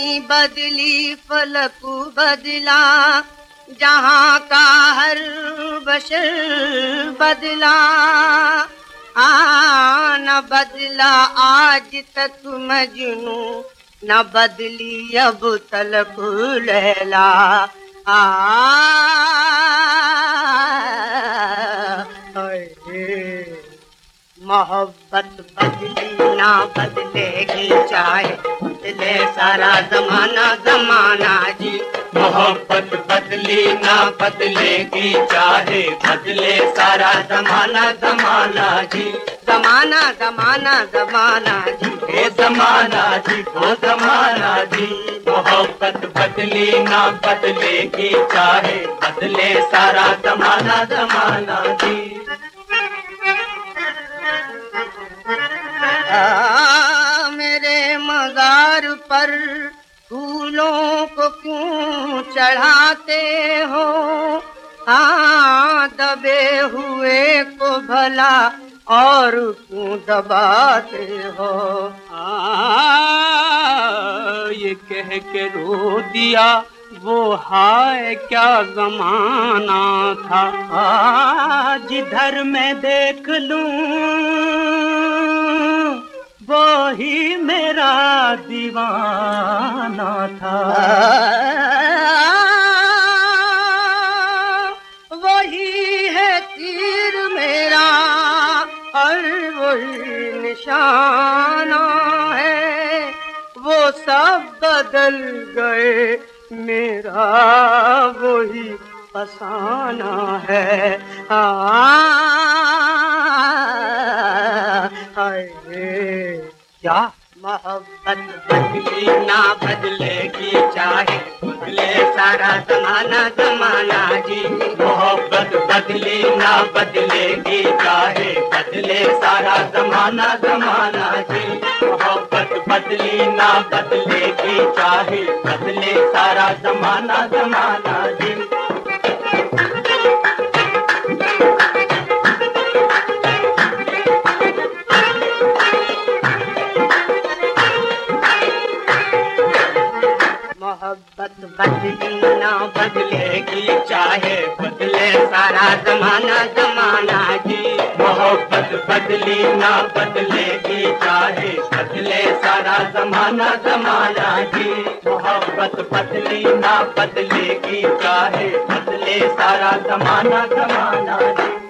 नहीं बदली फलक बदला, जहाँ का हर बशर बदला। न बदला आज तक मजनू, न बदली अब तलक लैला। मोहब्बत बदली ना बदलेगी चाहे बदले सारा जमाना जमाना जी। मोहब्बत बदली ना बदलेगी चाहे बदले सारा जमाना जमाना जी। जमाना जमाना जमाना जी, ओ जमाना जी, ओ जमाना जी। मोहब्बत बदली ना बदलेगी चाहे बदले सारा जमाना जमाना जी। मेरे मज़ार पर फूलों को क्यों चढ़ाते हो? दबे हुए को भला और क्यों दबाते हो? ये कह के रो दिया वो हाय क्या ज़माना था। जिधर मैं देख लूं वो ही मेरा दीवाना था। वही है तीर मेरा और वही निशाना है, वो सब बदल गए मेरा वही फसाना है। क्या मोहब्बत बदली ना बदलेगी चाहे बदले सारा जमाना जमाना जी। मोहब्बत बदली ना बदलेगी चाहे बदले सारा जमाना जमाना जी। मोहब्बत बदली ना बदलेगी चाहे बदले सारा जमाना जमाना जी। मोहब्बत बदली ना बदलेगी चाहे बदले सारा जमाना जमाना जी। मोहब्बत बदली ना बदलेगी चाहे बदले सारा जमाना जमाना जी। मोहब्बत बदली ना बदलेगी चाहे बदले सारा जमाना जमाना जी।